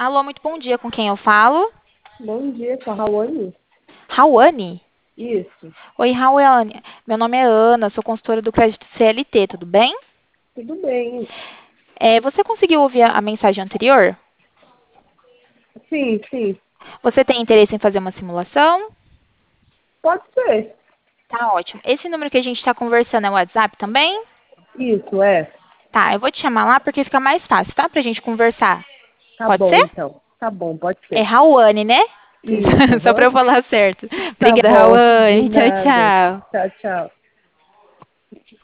Alô, muito bom dia. Com quem eu falo? Bom dia, sou a Raoni. Rauane? Isso, Oi, Rauane. Meu nome é Ana, sou consultora do Crédito CLT, tudo bem? tudo bem. Você conseguiu ouvir a mensagem anterior? Sim, sim, Você tem interesse em fazer uma simulação? pode ser. Tá ótimo. Esse número que a gente está conversando é o WhatsApp também? Isso, é. Tá, eu vou te chamar lá porque fica mais fácil, tá? Pra gente conversar. Tá Pode bom, ser? então. Tá bom, pode É ser. Rauane, né? Isso, Só pra aham. eu falar certo. Tá Obrigada, bom, de Rauane. Tchau, nada. tchau. Tchau, tchau.